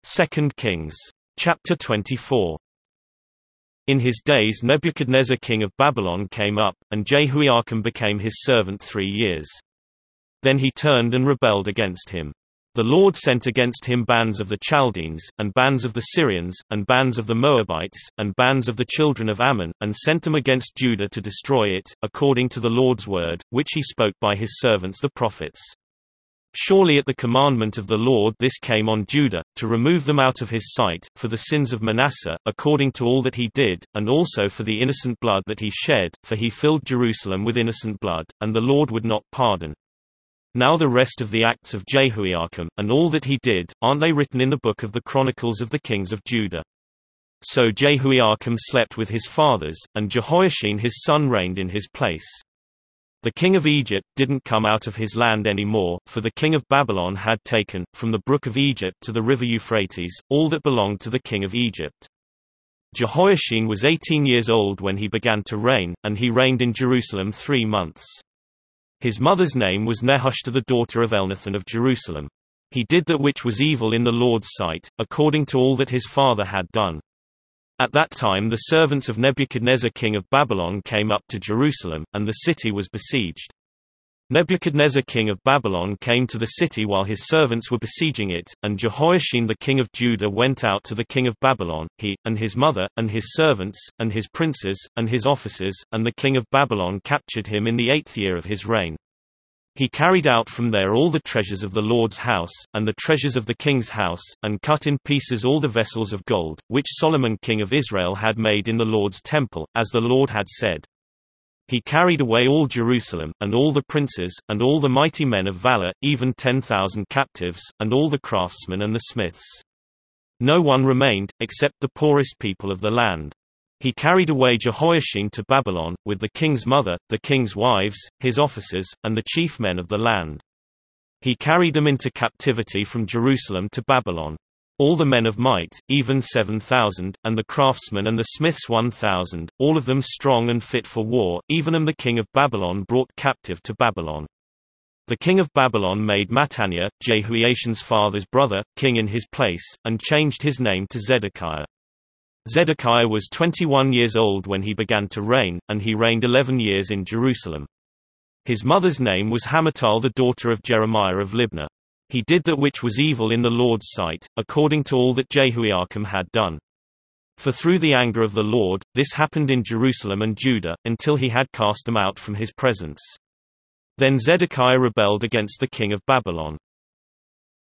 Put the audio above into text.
2 Kings. Chapter 24. In his days Nebuchadnezzar king of Babylon came up, and Jehoiakim became his servant 3 years. Then he turned and rebelled against him. The Lord sent against him bands of the Chaldeans, and bands of the Syrians, and bands of the Moabites, and bands of the children of Ammon, and sent them against Judah to destroy it, according to the Lord's word, which he spoke by his servants the prophets. Surely at the commandment of the Lord this came on Judah, to remove them out of his sight, for the sins of Manasseh, according to all that he did, and also for the innocent blood that he shed, for he filled Jerusalem with innocent blood, and the Lord would not pardon. Now the rest of the acts of Jehoiakim, and all that he did, aren't they written in the book of the Chronicles of the kings of Judah? So Jehoiakim slept with his fathers, and Jehoiachin his son reigned in his place. The king of Egypt didn't come out of his land any more, for the king of Babylon had taken, from the brook of Egypt to the river Euphrates, all that belonged to the king of Egypt. Jehoiachin was 18 years old when he began to reign, and he reigned in Jerusalem 3 months. His mother's name was Nehushta, the daughter of Elnathan of Jerusalem. He did that which was evil in the Lord's sight, according to all that his father had done. At that time the servants of Nebuchadnezzar king of Babylon came up to Jerusalem, and the city was besieged. Nebuchadnezzar king of Babylon came to the city while his servants were besieging it, and Jehoiachin the king of Judah went out to the king of Babylon, he, and his mother, and his servants, and his princes, and his officers, and the king of Babylon captured him in the 8th year of his reign. He carried out from there all the treasures of the Lord's house, and the treasures of the king's house, and cut in pieces all the vessels of gold, which Solomon king of Israel had made in the Lord's temple, as the Lord had said. He carried away all Jerusalem, and all the princes, and all the mighty men of valor, even 10,000 captives, and all the craftsmen and the smiths. No one remained, except the poorest people of the land. He carried away Jehoiachin to Babylon, with the king's mother, the king's wives, his officers, and the chief men of the land. He carried them into captivity from Jerusalem to Babylon. All the men of might, even 7,000, and the craftsmen and the smiths 1,000, all of them strong and fit for war, even the king of Babylon brought captive to Babylon. The king of Babylon made Mattaniah, Jehoiachin's father's brother, king in his place, and changed his name to Zedekiah. Zedekiah was 21 years old when he began to reign, and he reigned 11 years in Jerusalem. His mother's name was Hamutal, the daughter of Jeremiah of Libnah. He did that which was evil in the Lord's sight, according to all that Jehoiakim had done. For through the anger of the Lord, this happened in Jerusalem and Judah, until he had cast them out from his presence. Then Zedekiah rebelled against the king of Babylon.